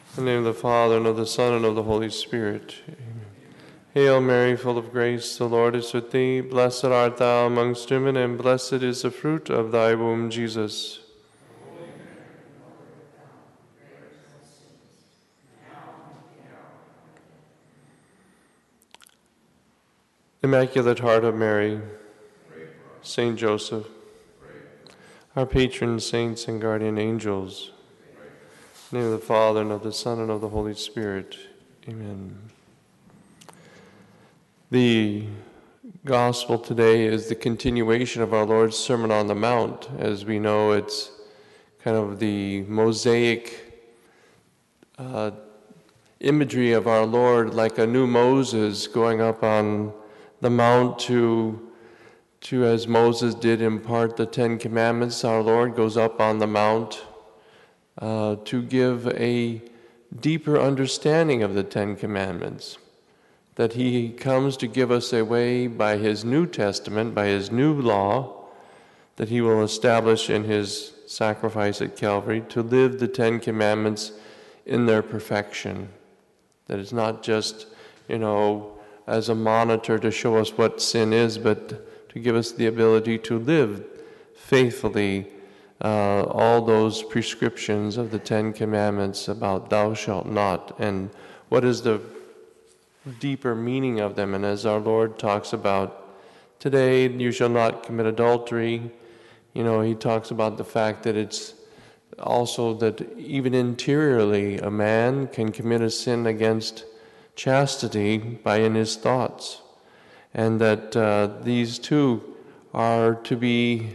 In the name of the Father, and of the Son, and of the Holy Spirit. Amen. Hail Mary, full of grace, the Lord is with thee. Blessed art thou amongst women, and blessed is the fruit of thy womb, Jesus. Immaculate Heart of Mary, Saint Joseph, our patron saints and guardian angels, in the name of the Father, and of the Son, and of the Holy Spirit. Amen. The Gospel today is the continuation of our Lord's Sermon on the Mount. As we know, it's kind of the Mosaic imagery of our Lord, like a new Moses going up on the Mount to as Moses did impart the Ten Commandments. Our Lord goes up on the Mount to give a deeper understanding of the Ten Commandments, that he comes to give us a way by his New Testament, by his new law, that he will establish in his sacrifice at Calvary, to live the Ten Commandments in their perfection. That it's not just, as a monitor to show us what sin is, but to give us the ability to live faithfully all those prescriptions of the Ten Commandments about thou shalt not, and what is the deeper meaning of them. And as our Lord talks about today, you shall not commit adultery, he talks about the fact that it's also that even interiorly a man can commit a sin against chastity by in his thoughts, and that these two are to be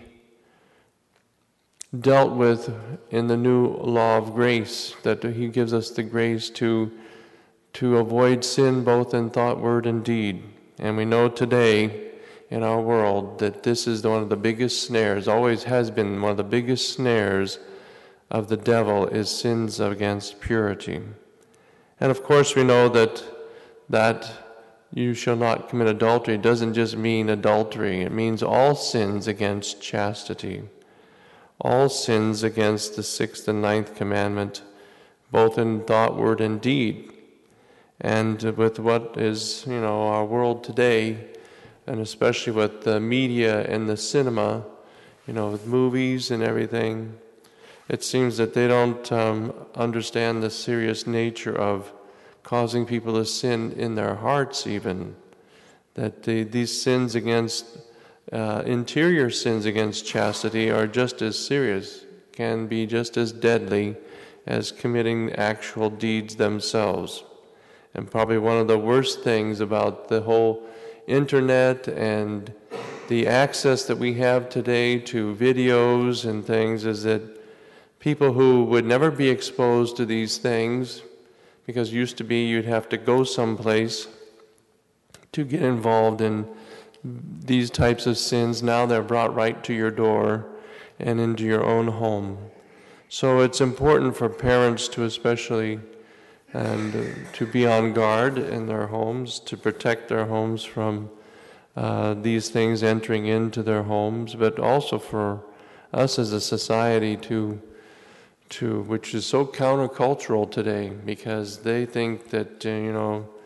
dealt with in the new law of grace, that he gives us the grace to avoid sin both in thought, word, and deed. And we know today in our world that this is one of the biggest snares, always has been one of the biggest snares of the devil, is sins against purity. And of course we know that you shall not commit adultery doesn't just mean adultery. It means all sins against chastity, all sins against the sixth and ninth commandment, both in thought, word, and deed. And with what is, our world today, and especially with the media and the cinema, with movies and everything, it seems that they don't understand the serious nature of causing people to sin in their hearts even. That these sins against, interior sins against chastity are just as serious, can be just as deadly as committing actual deeds themselves. And probably one of the worst things about the whole internet and the access that we have today to videos and things is that people who would never be exposed to these things, because used to be you'd have to go someplace to get involved in these types of sins, now they're brought right to your door and into your own home. So it's important for parents to especially to be on guard in their homes, to protect their homes from these things entering into their homes, but also for us as a society to which is so countercultural today, because they think that there's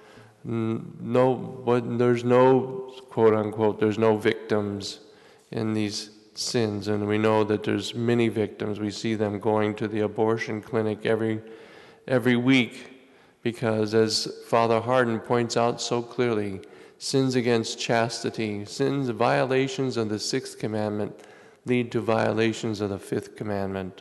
no quote unquote there's no victims in these sins, and we know that there's many victims. We see them going to the abortion clinic every week. Because as Father Hardon points out so clearly, sins against chastity, violations of the sixth commandment lead to violations of the fifth commandment.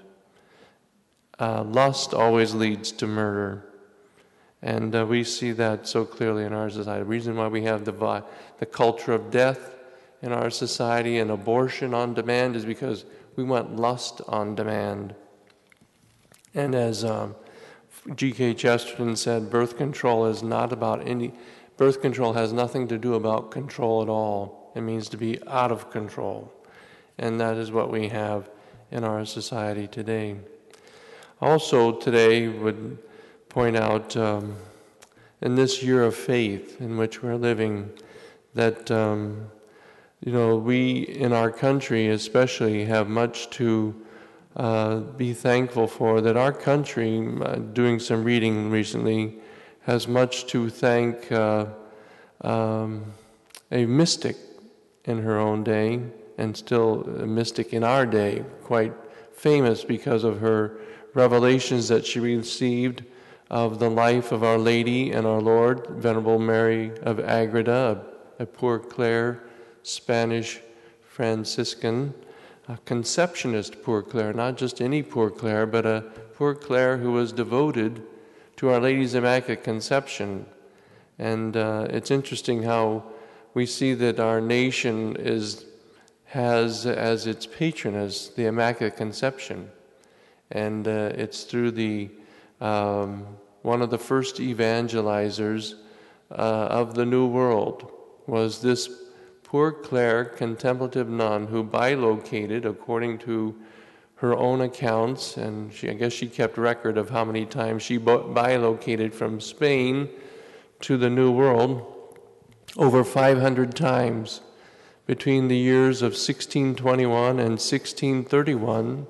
Lust always leads to murder. And we see that so clearly in our society. The reason why we have the culture of death in our society and abortion on demand is because we want lust on demand. And as G.K. Chesterton said, birth control has nothing to do about control at all. It means to be out of control. And that is what we have in our society today. Also today would point out in this year of faith in which we're living that we in our country especially have much to be thankful for, that our country, doing some reading recently, has much to thank a mystic in her own day, and still a mystic in our day, quite famous because of her revelations that she received of the life of Our Lady and our Lord, Venerable Mary of Agreda, a poor Clare, Spanish Franciscan, a Conceptionist Poor Clare, not just any Poor Clare, but a Poor Clare who was devoted to Our Lady's Immaculate Conception. And it's interesting how we see that our nation has as its patroness the Immaculate Conception. And it's through the one of the first evangelizers of the New World was this Poor Clare contemplative nun who bilocated according to her own accounts, and I guess she kept record of how many times she bilocated from Spain to the New World, over 500 times between the years of 1621 and 1631.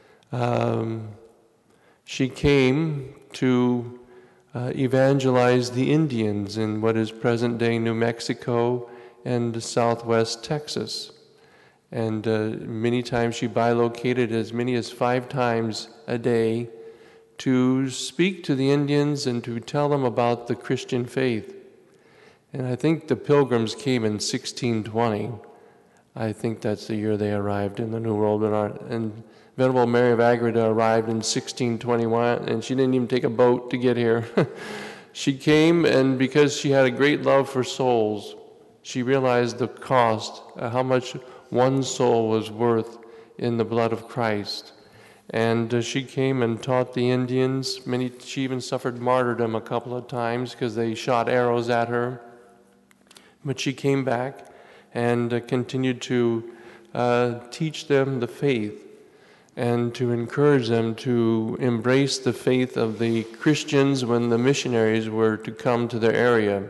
She came to evangelize the Indians in what is present-day New Mexico and southwest Texas. And many times she bilocated as many as 5 times a day to speak to the Indians and to tell them about the Christian faith. And I think the Pilgrims came in 1620. I think that's the year they arrived in the New World. And Venerable Mary of Agreda arrived in 1621, and she didn't even take a boat to get here. She came, and because she had a great love for souls, she realized the cost, how much one soul was worth in the blood of Christ. And she came and taught the Indians. She even suffered martyrdom a couple of times because they shot arrows at her. But she came back and continued to teach them the faith and to encourage them to embrace the faith of the Christians when the missionaries were to come to their area.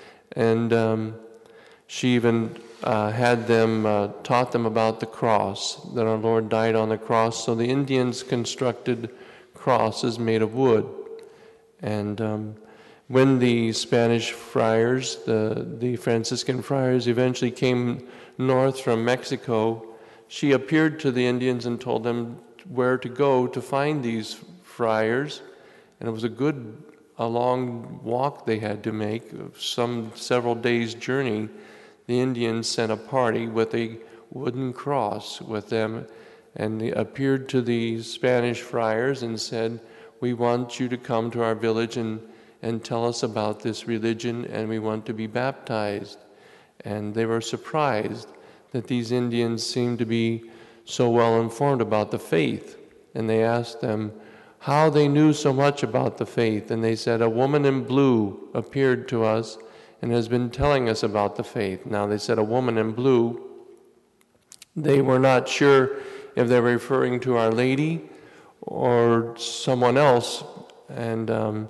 And she even had them, taught them about the cross, that our Lord died on the cross. So the Indians constructed crosses made of wood. And when the Spanish friars, the Franciscan friars, eventually came north from Mexico, she appeared to the Indians and told them where to go to find these friars. And it was a long walk they had to make, several days' journey. The Indians sent a party with a wooden cross with them, and they appeared to the Spanish friars and said, "We want you to come to our village and tell us about this religion, and we want to be baptized." And they were surprised that these Indians seemed to be so well informed about the faith. And they asked them how they knew so much about the faith. And they said, "A woman in blue appeared to us and has been telling us about the faith." Now, they said a woman in blue. They were not sure if they were referring to Our Lady or someone else. And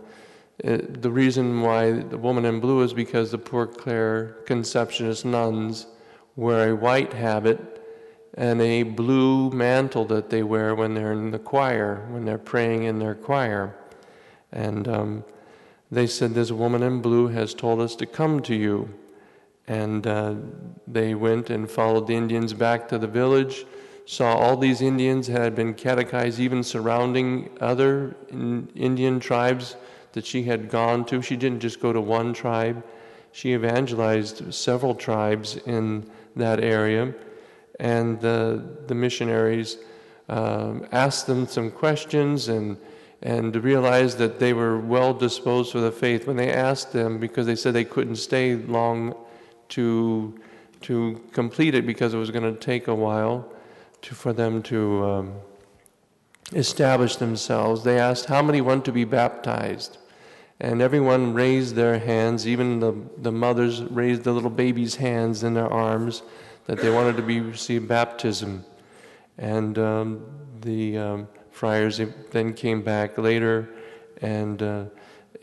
the reason why the woman in blue is because the Poor Clare Conceptionist nuns wear a white habit and a blue mantle that they wear when they're in the choir, when they're praying in their choir. And they said, "This woman in blue has told us to come to you." And they went and followed the Indians back to the village, saw all these Indians had been catechized, even surrounding other Indian tribes that she had gone to. She didn't just go to one tribe. She evangelized several tribes in that area. And the missionaries asked them some questions and realized that they were well disposed for the faith. When they asked them, because they said they couldn't stay long to complete it because it was going to take a while for them to establish themselves, they asked how many want to be baptized. And everyone raised their hands, even the mothers raised the little babies' hands in their arms, that they wanted to receive baptism. And the friars then came back later and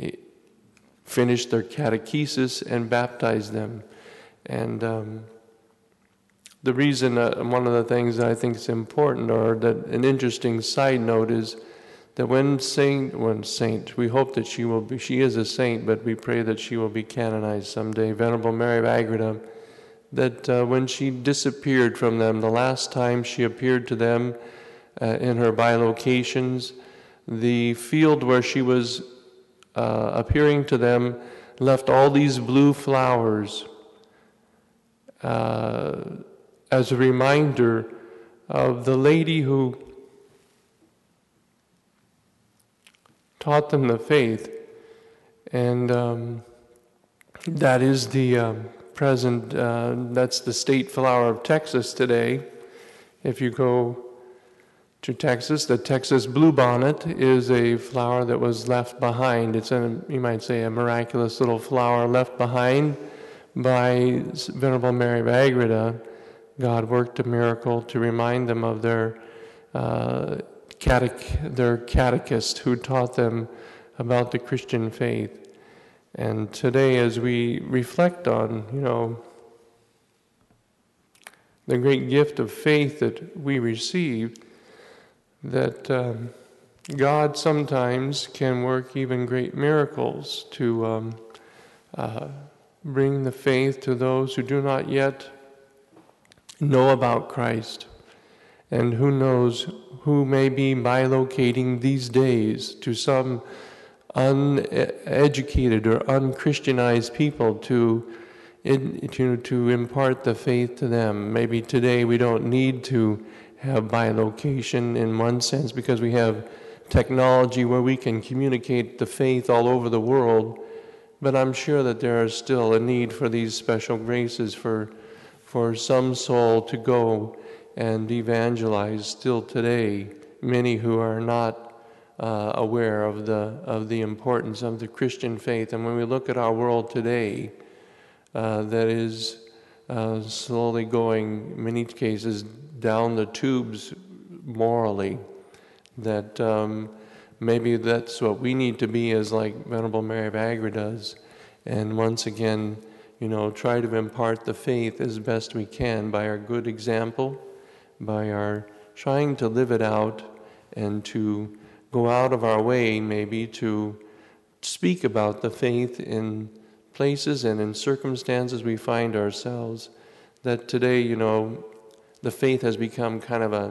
finished their catechesis and baptized them. And the reason, one of the things that I think is important, or that an interesting side note, is that when saint, we hope that she is a saint, but we pray that she will be canonized someday, Venerable Mary of Agreda, that when she disappeared from them, the last time she appeared to them in her bilocations, the field where she was appearing to them left all these blue flowers as a reminder of the lady who taught them the faith. And that is the present, that's the state flower of Texas today. If you go to Texas, the Texas bluebonnet is a flower that was left behind. It's you might say, a miraculous little flower left behind by Venerable Mary of Agreda. God worked a miracle to remind them of their catechist who taught them about the Christian faith. And today, as we reflect on, the great gift of faith that we received, that God sometimes can work even great miracles to bring the faith to those who do not yet know about Christ. And who knows who may be bilocating these days to some uneducated or unchristianized people to impart the faith to them. Maybe today we don't need to have bilocation in one sense because we have technology where we can communicate the faith all over the world, but I'm sure that there is still a need for these special graces for some soul to go and evangelize still today many who are not aware of the importance of the Christian faith. And when we look at our world today, that is slowly going, in many cases, down the tubes morally, that maybe that's what we need to be as like Venerable Mary of Agreda does. And once again, try to impart the faith as best we can by our good example, by our trying to live it out, and to go out of our way maybe to speak about the faith in places and in circumstances we find ourselves. That today, the faith has become kind of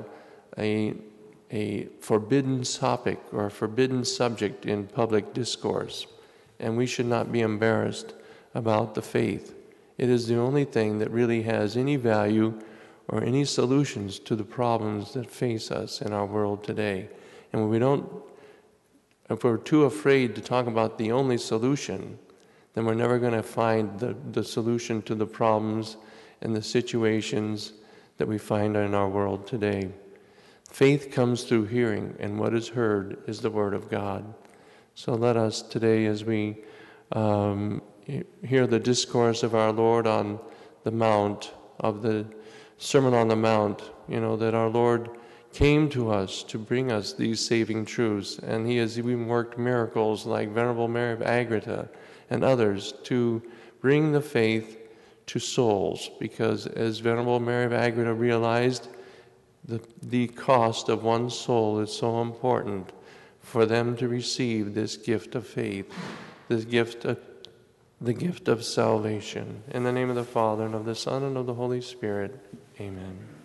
a forbidden topic or a forbidden subject in public discourse, and we should not be embarrassed about the faith. It is the only thing that really has any value or any solutions to the problems that face us in our world today. And if we're too afraid to talk about the only solution, then we're never going to find the solution to the problems and the situations that we find in our world today. Faith comes through hearing, and what is heard is the Word of God. So let us today, as we hear the discourse of our Lord on the Mount, of the Sermon on the Mount, that our Lord came to us to bring us these saving truths, and He has even worked miracles like Venerable Mary of Agreda and others to bring the faith to souls, because as Venerable Mary of Agreda realized, the cost of one soul is so important for them to receive this gift of faith, the gift of salvation. In the name of the Father, and of the Son, and of the Holy Spirit, amen.